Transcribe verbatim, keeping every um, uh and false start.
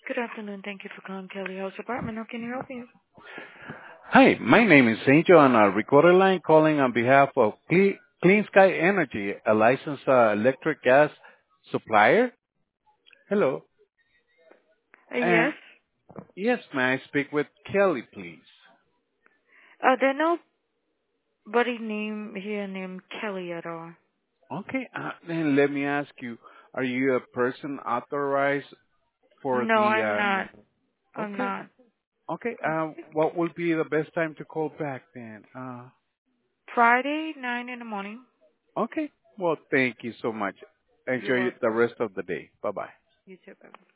Good afternoon. Thank you for calling Kelly House Apartment. How can I help you? Hi, my name is Angel on a recorded line calling on behalf of Cle- Clean Sky Energy, a licensed uh, electric gas supplier. Hello. Uh, yes. And yes, may I speak with Kelly, please? Uh, there's nobody named here named Kelly at all. Okay, uh, then let me ask you, are you a person authorized for No, the, I'm not. uh, I'm okay, not. okay, uh, what will be the best time to call back then? Uh, Friday, nine in the morning. okay, well, thank you so much. You're Enjoy welcome. the rest of the day. Bye-bye. You too. Bye.